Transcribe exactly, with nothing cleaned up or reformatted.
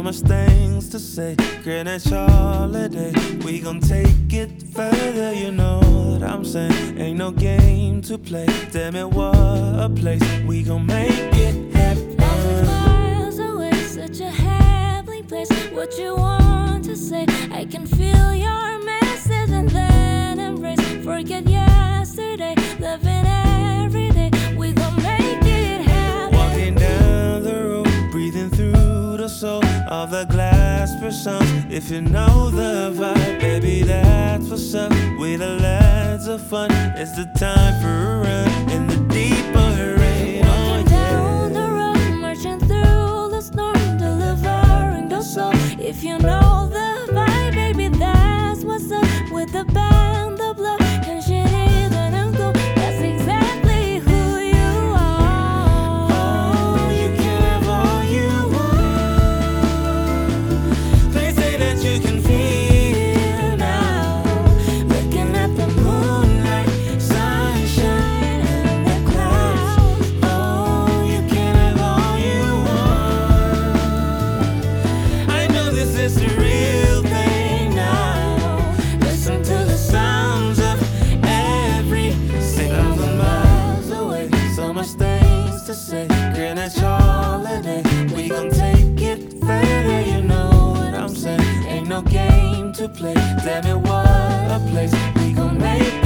much things to say. Greenwich holiday, we gon' take it further. You know what I'm saying? Ain't no game to play. Damn it, what a place. We gon' make it happen. Miles away, such a heavenly place. What you want to say? I can feel your message and then embrace. Forget yesterday, living every day. We gon' make it happen. Walking down the road, breathing through the soul of the glass per sound. If you know the vibe, baby, that's what's up. With the lads of fun, it's the time for a run in the deeper rain. Walking down the road, marching through the storm, delivering the soul. If you know the vibe, baby, that's what's up. With the band, the blow, and shit even go. That's exactly who you are. Oh, you can have all you want. They say that you can feel now. Looking at the moonlight, Sunshine and the clouds. Oh, you can have all you want. I know this is the real thing now. Listen to the sounds of every single miles away. So much things to say. Greenwich holiday, we gon' take it further. You know what I'm saying? Ain't no game to play. Damn it, what a place. We gon' make